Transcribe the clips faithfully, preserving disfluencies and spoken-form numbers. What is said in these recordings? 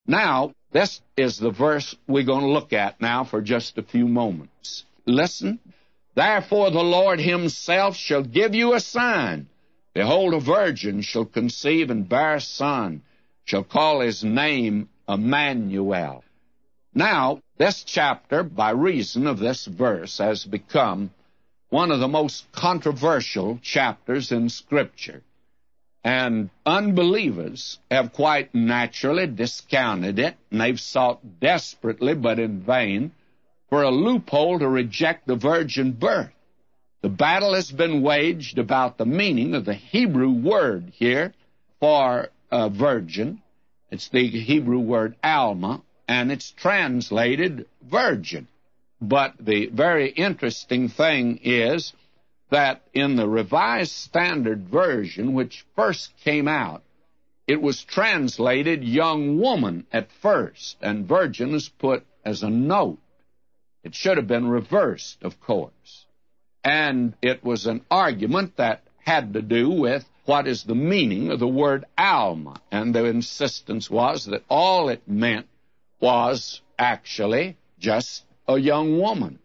Now, this is the verse we're going to look at now for just a few moments. Listen. Therefore the Lord himself shall give you a sign. Behold, a virgin shall conceive and bear a son, shall call his name Emmanuel. Now, this chapter, by reason of this verse, has become one of the most controversial chapters in Scripture. And unbelievers have quite naturally discounted it, and they've sought desperately, but in vain, for a loophole to reject the virgin birth. The battle has been waged about the meaning of the Hebrew word here for a virgin. It's the Hebrew word alma, and it's translated virgin. But the very interesting thing is that in the Revised Standard Version, which first came out, it was translated young woman at first, and virgin is put as a note. It should have been reversed, of course. And it was an argument that had to do with what is the meaning of the word alma. And the insistence was that all it meant was actually just a young woman.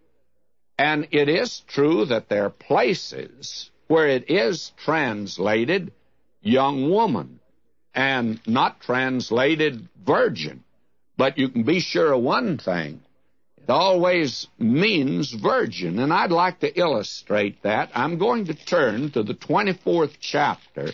And it is true that there are places where it is translated young woman and not translated virgin. But you can be sure of one thing. It always means virgin, and I'd like to illustrate that. I'm going to turn to the twenty-fourth chapter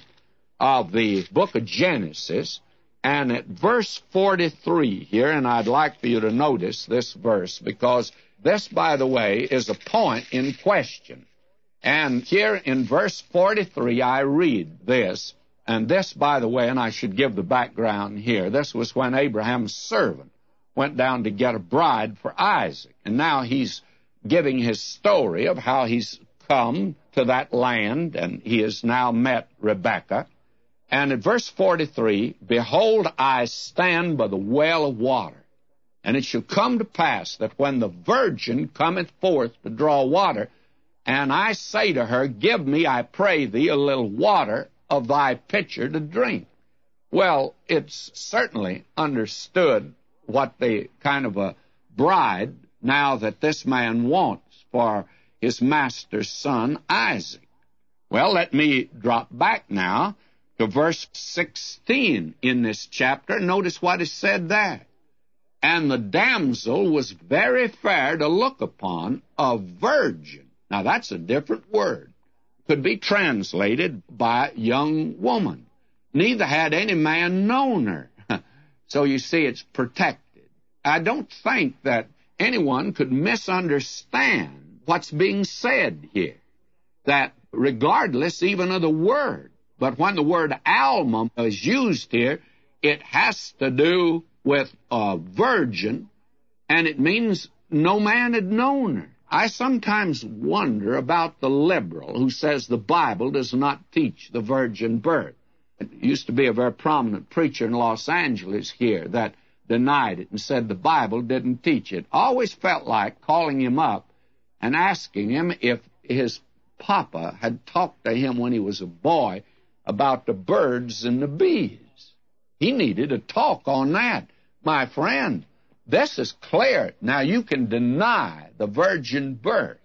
of the book of Genesis, and at verse forty-three here, and I'd like for you to notice this verse, because this, by the way, is a point in question. And here in verse forty-three, I read this, and this, by the way, and I should give the background here, this was when Abraham's servant went down to get a bride for Isaac. And now he's giving his story of how he's come to that land, and he has now met Rebekah. And in verse forty-three, behold, I stand by the well of water, and it shall come to pass that when the virgin cometh forth to draw water, and I say to her, give me, I pray thee, a little water of thy pitcher to drink. Well, it's certainly understood what the kind of a bride now that this man wants for his master's son, Isaac. Well, let me drop back now to verse sixteen in this chapter. Notice what is said there. And the damsel was very fair to look upon, a virgin. Now, that's a different word. Could be translated by young woman. Neither had any man known her. So you see, it's protected. I don't think that anyone could misunderstand what's being said here, that regardless even of the word, but when the word alma is used here, it has to do with a virgin, and it means no man had known her. I sometimes wonder about the liberal who says the Bible does not teach the virgin birth. It used to be a very prominent preacher in Los Angeles here that denied it and said the Bible didn't teach it. Always felt like calling him up and asking him if his papa had talked to him when he was a boy about the birds and the bees. He needed a talk on that. My friend, this is clear. Now, you can deny the virgin birth,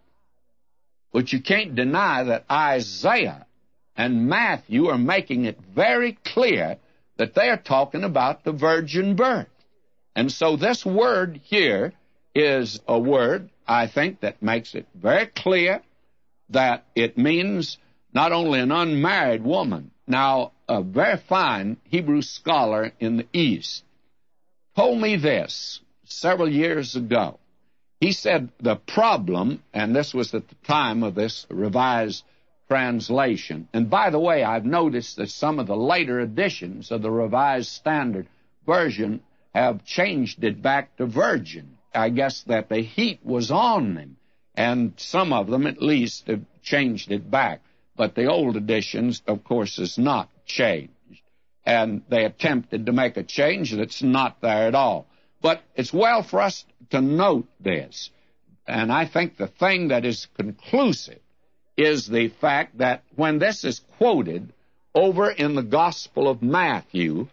but you can't deny that Isaiah and Matthew are making it very clear that they are talking about the virgin birth. And so this word here is a word, I think, that makes it very clear that it means not only an unmarried woman. Now, a very fine Hebrew scholar in the East told me this several years ago. He said the problem, and this was at the time of this revised translation, and by the way, I've noticed that some of the later editions of the Revised Standard Version have changed it back to virgin. I guess that the heat was on them, and some of them at least have changed it back. But the old editions, of course, is not changed. And they attempted to make a change that's not there at all. But it's well for us to note this. And I think the thing that is conclusive is the fact that when this is quoted over in the Gospel of Matthew,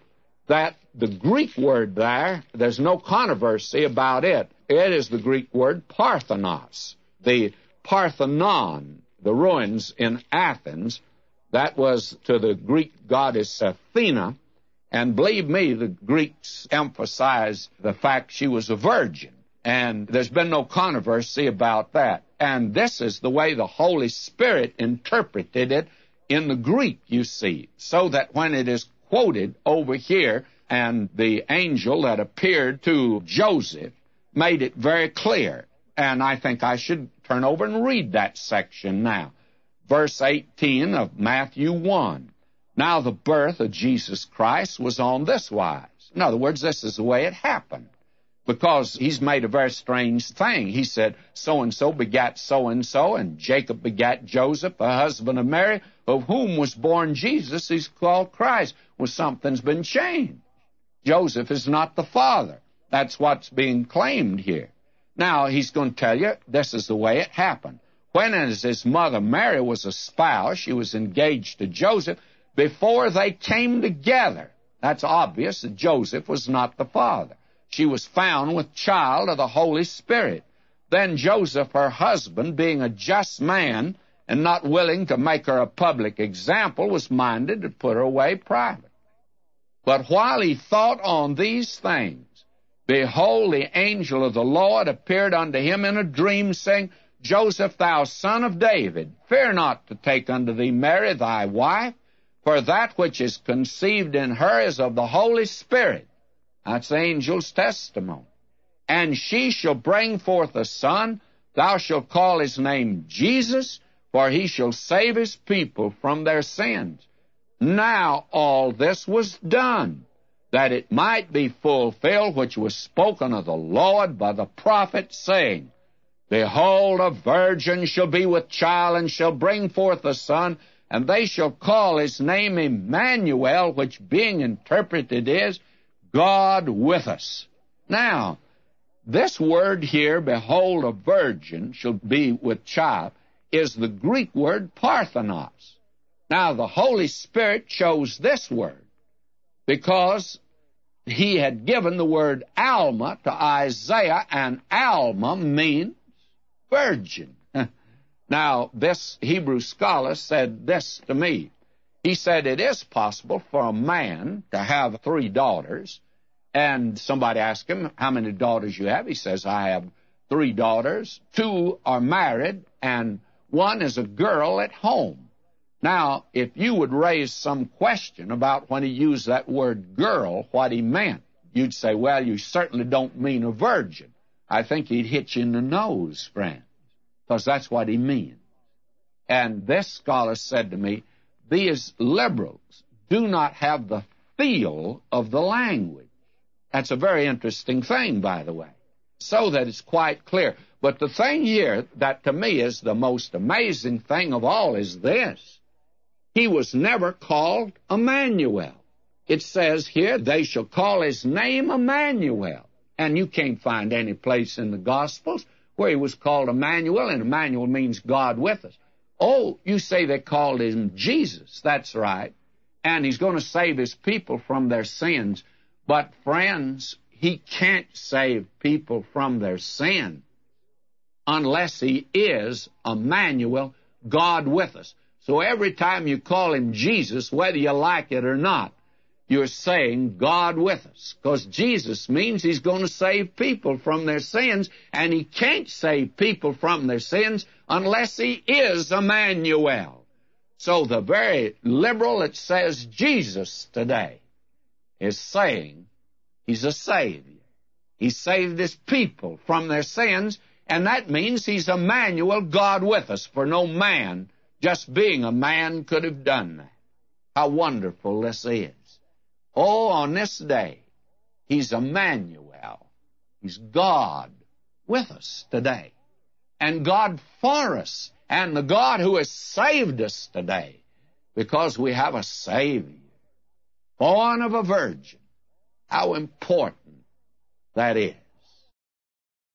that the Greek word there, there's no controversy about it. It is the Greek word Parthenos. The Parthenon, the ruins in Athens, that was to the Greek goddess Athena. And believe me, the Greeks emphasize the fact she was a virgin. And there's been no controversy about that. And this is the way the Holy Spirit interpreted it in the Greek, you see, so that when it is quoted over here, and the angel that appeared to Joseph made it very clear. And I think I should turn over and read that section now. Verse eighteen of Matthew one. Now the birth of Jesus Christ was on this wise. In other words, this is the way it happened. Because he's made a very strange thing. He said, so-and-so begat so-and-so, and Jacob begat Joseph, the husband of Mary, of whom was born Jesus. He's called Christ. Well, something's been changed. Joseph is not the father. That's what's being claimed here. Now, he's going to tell you, this is the way it happened. When, as his mother Mary was espoused, she was engaged to Joseph, before they came together. That's obvious that Joseph was not the father. She was found with child of the Holy Spirit. Then Joseph, her husband, being a just man and not willing to make her a public example, was minded to put her away privately. But while he thought on these things, behold, the angel of the Lord appeared unto him in a dream, saying, Joseph, thou son of David, fear not to take unto thee Mary thy wife, for that which is conceived in her is of the Holy Spirit. That's the angel's testimony. And she shall bring forth a son. Thou shalt call his name Jesus, for he shall save his people from their sins. Now all this was done, that it might be fulfilled which was spoken of the Lord by the prophet, saying, Behold, a virgin shall be with child, and shall bring forth a son, and they shall call his name Emmanuel, which being interpreted is, God with us. Now, this word here, behold, a virgin shall be with child, is the Greek word Parthenos. Now, the Holy Spirit chose this word because he had given the word Alma to Isaiah, and Alma means virgin. Now, this Hebrew scholar said this to me. He said it is possible for a man to have three daughters, and somebody asked him, how many daughters you have? He says, I have three daughters. Two are married, and one is a girl at home. Now, if you would raise some question about when he used that word girl, what he meant, you'd say, well, you certainly don't mean a virgin. I think he'd hit you in the nose, friend, because that's what he means. And this scholar said to me, these liberals do not have the feel of the language. That's a very interesting thing, by the way, so that it's quite clear. But the thing here that to me is the most amazing thing of all is this. He was never called Emmanuel. It says here, they shall call his name Emmanuel. And you can't find any place in the Gospels where he was called Emmanuel, and Emmanuel means God with us. Oh, you say they called him Jesus. That's right. And he's going to save his people from their sins. But, friends, he can't save people from their sin unless he is Emmanuel, God with us. So every time you call him Jesus, whether you like it or not, you're saying God with us, because Jesus means he's going to save people from their sins, and he can't save people from their sins unless he is Emmanuel. So the very liberal that says Jesus today is saying he's a Savior. He saved his people from their sins, and that means he's Emmanuel, God with us, for no man, just being a man, could have done that. How wonderful this is. Oh, on this day, he's Emmanuel. He's God with us today. And God for us. And the God who has saved us today. Because we have a Savior. Born of a virgin. How important that is.